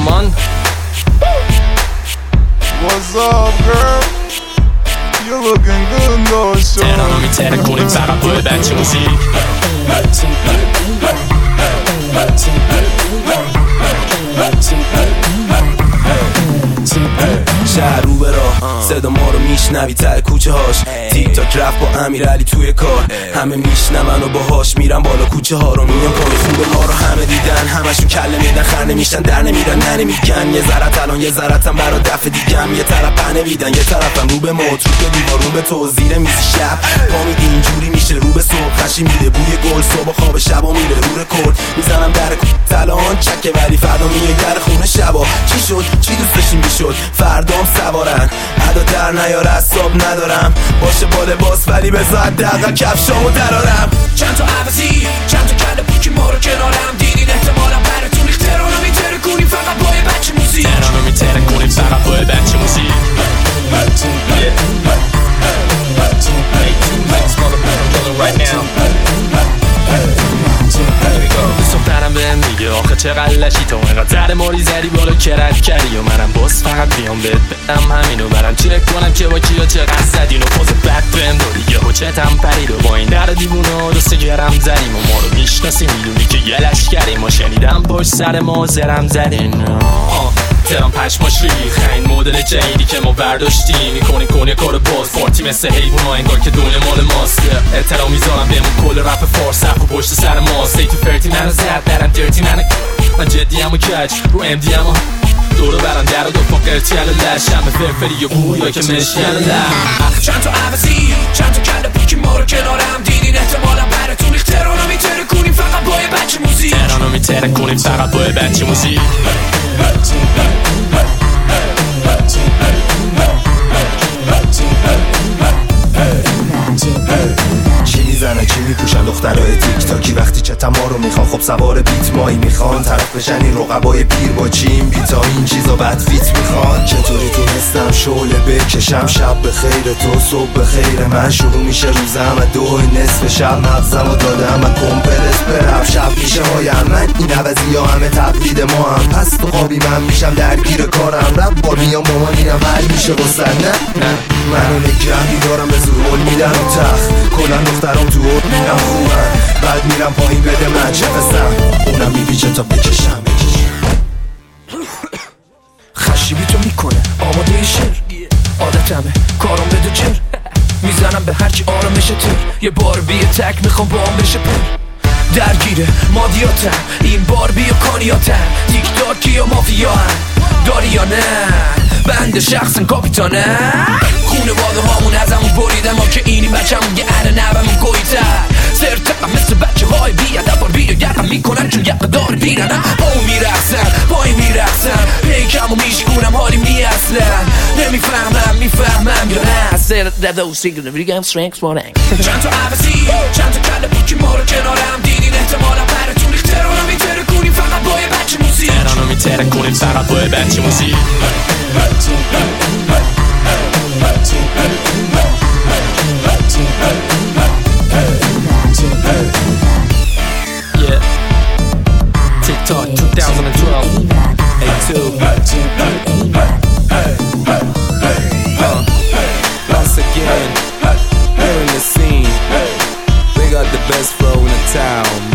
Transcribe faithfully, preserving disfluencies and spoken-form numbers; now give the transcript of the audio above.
come on. What's up, girl? You're looking good, though, sure. تهرانو میتره کنیم فقط باید بچه موزیک. شهر رو به راه صدا ما رو میشنوی ته کوچه هاش. تیک تاک رفت با امیرعلی توی کار، همه میشنون و باهاش میرن بالا کوچه ها رو. میان پای خوبه ها رو همه دیدن، همشون کله میدن خر نمیشن در نمیرن ننمیگن. یه ذرت الان یه ذرتم برا دفع دیگم، یه طرف پنه میدن یه طرفم رو به موت، رو به دیوار، رو به تو زیر میز شب. پا میدی اینجوری میشه رو به صبح، خشی میده بوی گل صبح خواب شبا میره رو رکورد. میزنم در تلان چکه ولی فردا میای در خونه شبا. چی شد چی دوست داشتیم میشد فردام سوارن، ادا در نیار اعصاب ندارم باشه با لباس ولی بذار دقیقا کفشامو درارم. چند تا عوضی چند تا کله پوکی ما رو کنارم دیدین احتمالا براتون تهرانو میتره کنیم فقط با یه بچه موزیک. تهرانو میتره کنیم فقط با یه بچه موزیک. دخترم بهم میگه آخه چقدر لشی تو اینقدر ماری زدی بالا کرد کردی و منم باز فقط بیام بهت بدم همینو برم چک کنم که با کیا چقدر زدین و پاز بد بهم داری یه حجتم پرید و با این در دیوونه و دست گرم زدیم و ما رو میشناسی میدونی که یه لشکریم و شنیدم پشت سر ما زرم زدین. تهران پشماش ریخ این مدل جدیدی که ما برداشتیم میکنیم کنه کار باز پارتی مثل حیوان ها انگار که دونه مال ماست. احترام میذارم بهمون کل رپ فارس و پشت سر ماست. ای تو فرتی منو زد برم درتی منو من جدی هم و کج رو ام دی هم دورو برم در و دو پا قرتی علا لش همه فرفری و بویا که مشکی علا لش. چند تا عوضی چند تا کله پوکی ما رو کنارم دیدین احتمالا براتون ریخ تهرانو میتره کنیم فقط با یه بچه موزیک. تهرانو میتره کنیم فقط با یه بچه موزیک. چی میزنه چی میپوشن دخترای تیک تاکی وقتی چتم ما رو میخوان خب سوار بیت مایی میخوان طرف بشن این رقبای پیر با چین بیتا این چیزا بد فیت میخوان. چطوری تونستم شعله بکشم شب به خیر تو صبح به خیر من شروع میشه روزم و دو نصف شب مغزم و دادم و کمپرس برم شب میشه هایم من این عوضی ها همه تقلید ما هم پس تو خوابی من میشم درگیر کارم رب بار میام مامانینم حل میشه بسن نه نه منو نگه دارم به زور میدن و تخت کلن دخترام تو اور میرم خوبن بعد میرم پایین بده من چه قسم اونم میپیچه تا بکشم خشیبی تو میکنه آماده شر عادتمه کارم بده جر میزنم به هرچی آرامشه تر یه بار بیه تک میخوام با هم بشه پر درگیره مادیاتم این بار بیا کانیاتم تیک تاکی و مافیا هم داری یا نه بند شخصن کاپیتانه خونه واده هامون ازمون بریدن ما که اینی بچمون یه اره نبمون گویتر سرتقم مثل بچه های بیادب بار بیا گرم میکنن چون یقه دار بیرنم پاو میرخسن پای میرخسن پیکم و میشکونم حالی می اصلا نمیفهمم میفهمم یا نه سر داده و سیگل بگم سرنکس بارنگ. چند تا عوضی چند تا کله پوکی ما رو کنارم دیدین احتمالا براتون ریخ تهرانو میتره کنیم فقط با یه بچه موزیک. تهرانو میتره کنیم فقط با یه بچه موزیک. Yeah. TikTok twenty twelve A two uh, once again, we're in the scene. We got the best flow in the town.